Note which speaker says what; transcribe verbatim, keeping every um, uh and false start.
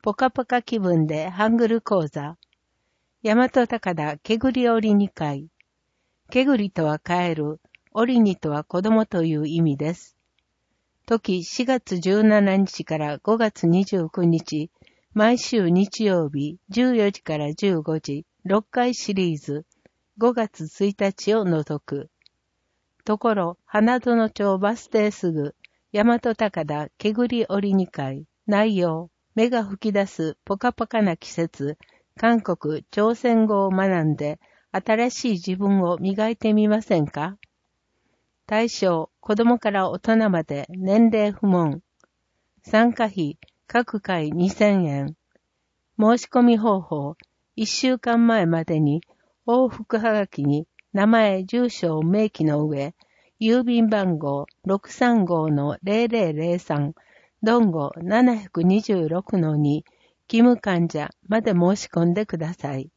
Speaker 1: ポカポカ気分でハングル講座。大和高田けぐり折りにかい。けぐりとはカエル、折りにとは子供という意味です。時しがつじゅうしちにちからごがつにじゅうくにち、毎週日曜日じゅうよじからじゅうごじ、ろっかいシリーズ、ごがつついたちを除く。ところ、花園町バス停すぐ、大和高田けぐり折りにかい。内容、目が吹き出すポカポカな季節、韓国、朝鮮語を学んで、新しい自分を磨いてみませんか？対象、子供から大人まで年齢不問。参加費、各回にせんえん。申し込み方法、いっしゅうかんまえまでに往復はがきに名前、住所を明記の上、郵便番号 ろくさんごのぜろぜろぜろさん、ドンゴ ななにろくのに、義務患者まで申し込んでください。